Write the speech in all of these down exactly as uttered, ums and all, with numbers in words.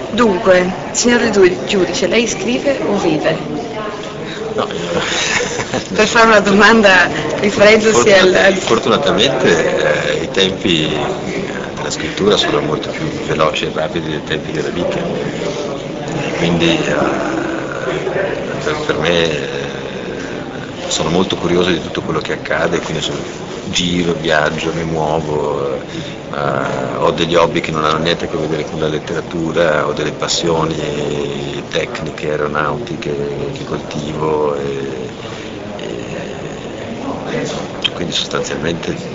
Dunque, signore du- giudice, lei scrive o vive? No, Per fare una domanda riferendosi al... al- Fortunatamente eh, i tempi eh, della scrittura sono molto più veloci e rapidi dei tempi della vita, quindi eh, per, per me eh, sono molto curioso di tutto quello che accade, quindi sono, giro, viaggio, mi muovo, eh, ho degli hobby che non hanno niente a che vedere con la letteratura, ho delle passioni tecniche, aeronautiche che coltivo e, e quindi sostanzialmente eh,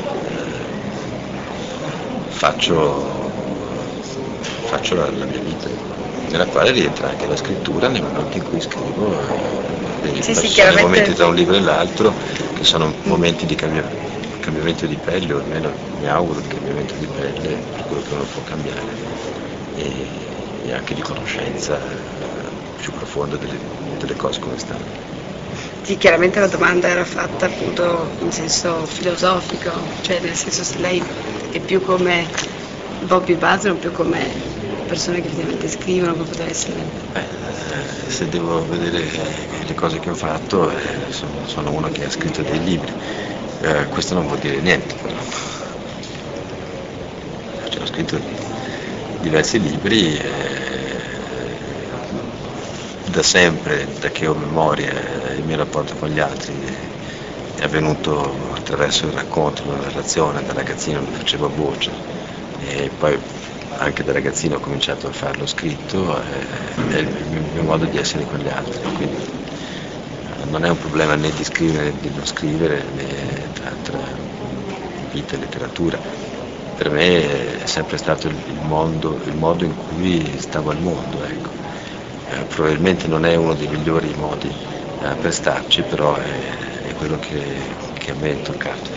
faccio, faccio la, la mia vita, nella quale rientra anche la scrittura nei momenti in cui scrivo, eh, Sì, sì, sono chiaramente. i momenti tra un libro e l'altro che sono momenti di cambia- cambiamento di pelle, o almeno mi auguro di cambiamento di pelle per quello che uno può cambiare, e, e anche di conoscenza eh, più profonda delle, delle cose come stanno. Sì, chiaramente la domanda era fatta appunto in senso filosofico, cioè nel senso se lei è più come Bobby Bazzer o più come persone che effettivamente scrivono, come poteva essere. Beh, eh, se devo vedere le cose che ho fatto, eh, sono, sono uno che ha scritto dei libri, eh, questo non vuol dire niente però. Cioè, ho scritto diversi libri, eh, da sempre, da che ho memoria, eh, il mio rapporto con gli altri è avvenuto attraverso il racconto, la narrazione. Da ragazzino lo facevo a voce e poi anche da ragazzino ho cominciato a farlo scritto, eh, è il mio, il mio modo di essere con gli altri, quindi eh, non è un problema né di scrivere né di non scrivere, né tra, tra vita e letteratura. Per me è sempre stato il, il, mondo, il modo in cui stavo al mondo, ecco. Eh, probabilmente non è uno dei migliori modi eh, per starci, però è, è quello che, che a me è toccato.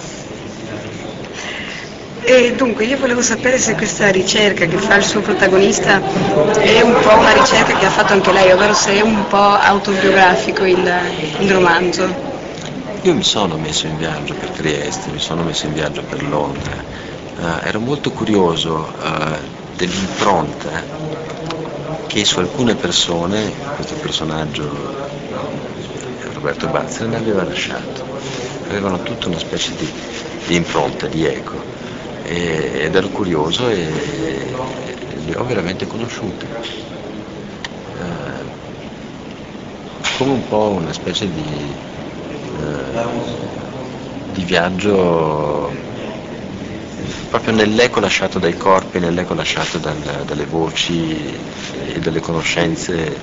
E dunque io volevo sapere se questa ricerca che fa il suo protagonista è un po' una ricerca che ha fatto anche lei, ovvero se è un po' autobiografico il, il romanzo. Io mi sono messo in viaggio per Trieste, mi sono messo in viaggio per Londra, uh, ero molto curioso uh, dell'impronta che su alcune persone questo personaggio Roberto Bazzer ne aveva lasciato. Avevano tutta una specie di, di impronta, di eco, e, ed ero curioso e, e li ho veramente conosciuti. Uh, come un po' una specie di, uh, di viaggio proprio nell'eco lasciato dai corpi, nell'eco lasciato dal, dalle voci e dalle conoscenze eh,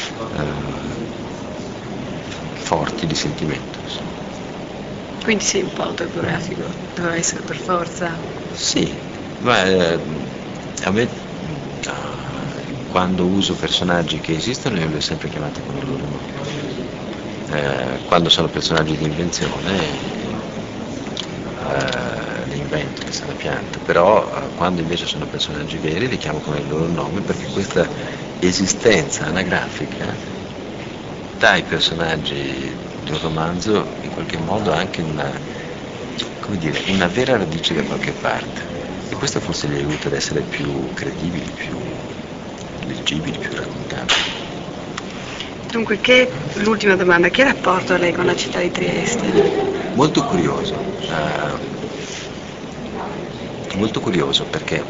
forti di sentimento. Quindi sì, un po' autobiografico, doveva essere per forza. Sì, ma eh, a me eh, quando uso personaggi che esistono io li ho sempre chiamati con il loro nome. Eh, quando sono personaggi di invenzione eh, invento, che sarà pianta, però eh, quando invece sono personaggi veri li chiamo con il loro nome, perché questa esistenza anagrafica dà ai personaggi di un romanzo in qualche modo anche una, come dire, una vera radice da qualche parte, e questo forse li aiuta ad essere più credibili, più leggibili, più raccontabili. Dunque, che l'ultima domanda, che rapporto ha lei con la città di Trieste? Molto curioso. Uh, molto curioso perché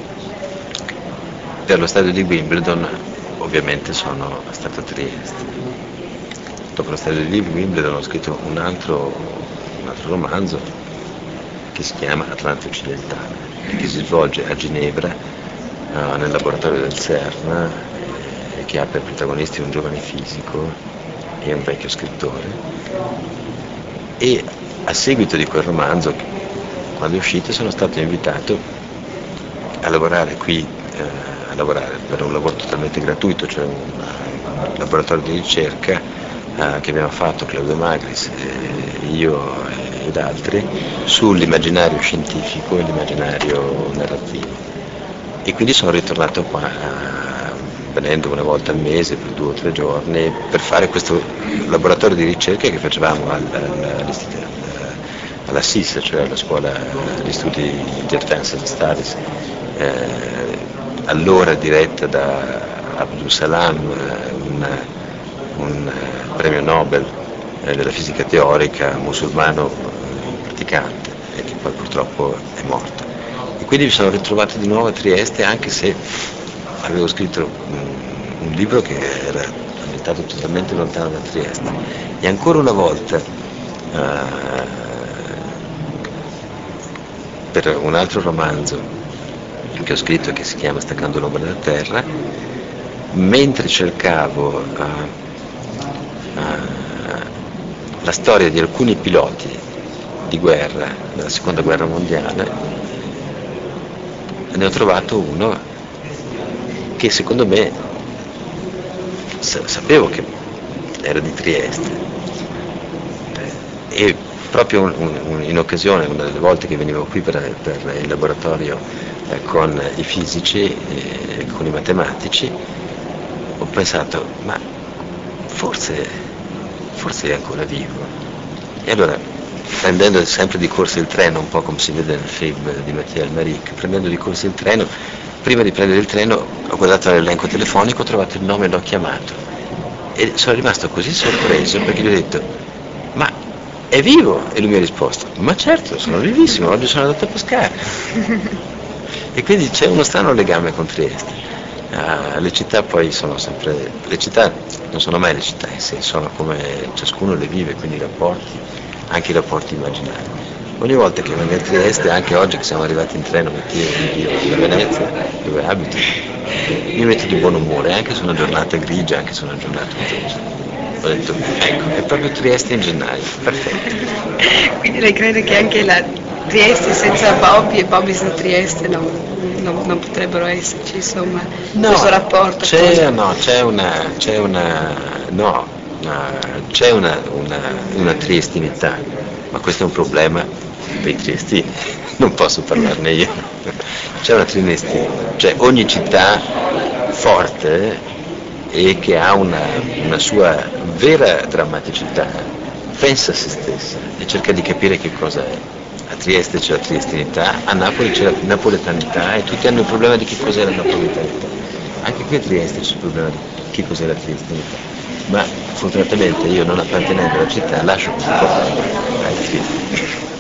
per lo stadio di Wimbledon ovviamente sono stato a Trieste. Dopo lo stadio di Wimbledon ho scritto un altro, un altro romanzo che si chiama Atlante Occidentale, che si svolge a Ginevra uh, nel laboratorio del CERN, e che ha per protagonisti un giovane fisico e un vecchio scrittore, e a seguito di quel romanzo, quando è uscito, sono stato invitato a lavorare qui, eh, a lavorare per un lavoro totalmente gratuito, cioè un, un laboratorio di ricerca eh, che abbiamo fatto Claudio Magris, eh, io ed altri, sull'immaginario scientifico e l'immaginario narrativo. E quindi sono ritornato qua, eh, venendo una volta al mese per due o tre giorni, per fare questo laboratorio di ricerca che facevamo al, al, all'istituto. alla S I S, cioè alla scuola di studi di Advanced Studies, eh, allora diretta da Abdul Salam, un, un premio Nobel eh, della fisica teorica musulmano eh, praticante, e che poi purtroppo è morto. E quindi mi sono ritrovato di nuovo a Trieste, anche se avevo scritto un, un libro che era ambientato totalmente lontano da Trieste. E ancora una volta, eh, per un altro romanzo che ho scritto, che si chiama Staccando l'ombra da terra, mentre cercavo uh, uh, la storia di alcuni piloti di guerra della seconda guerra mondiale, ne ho trovato uno che secondo me, sapevo che era di Trieste, e proprio un, un, in occasione, una delle volte che venivo qui per, per il laboratorio eh, con i fisici e con i matematici, ho pensato, ma forse, forse è ancora vivo. E allora, prendendo sempre di corsa il treno, un po' come si vede nel film di Mathieu Amalric, prendendo di corsa il treno, prima di prendere il treno ho guardato l'elenco telefonico, ho trovato il nome e l'ho chiamato. E sono rimasto così sorpreso perché gli ho detto, ma è vivo? E lui mi ha risposto, ma certo, sono vivissimo, oggi sono andato a pescare. E quindi c'è uno strano legame con Trieste. Uh, le città poi sono sempre, le città non sono mai le città in sé, sono come ciascuno le vive, quindi i rapporti, anche i rapporti immaginari. Ogni volta che vengo a Trieste, anche oggi che siamo arrivati in treno da Venezia, dove abito, mi metto di buon umore, anche su una giornata grigia, anche su una giornata pioggia. Ho detto, ecco, è proprio Trieste in gennaio, perfetto. Quindi lei crede che anche la Trieste senza Bobby e Bobby senza Trieste non, non, non potrebbero esserci, insomma, no, questo rapporto? C'è, no, c'è una, c'è una, no, c'è una, una, una triestinità, ma questo è un problema dei triestini, non posso parlarne io. C'è una triestinità, cioè ogni città forte e che ha una, una sua vera drammaticità pensa a se stessa e cerca di capire che cosa è. A Trieste c'è la triestinità, a Napoli c'è la napoletanità e tutti hanno il problema di che cos'è la napoletanità. Anche qui a Trieste c'è il problema di che cos'è la triestinità. Ma fortunatamente io, non appartenendo alla città, lascio questo problema ai Trieste.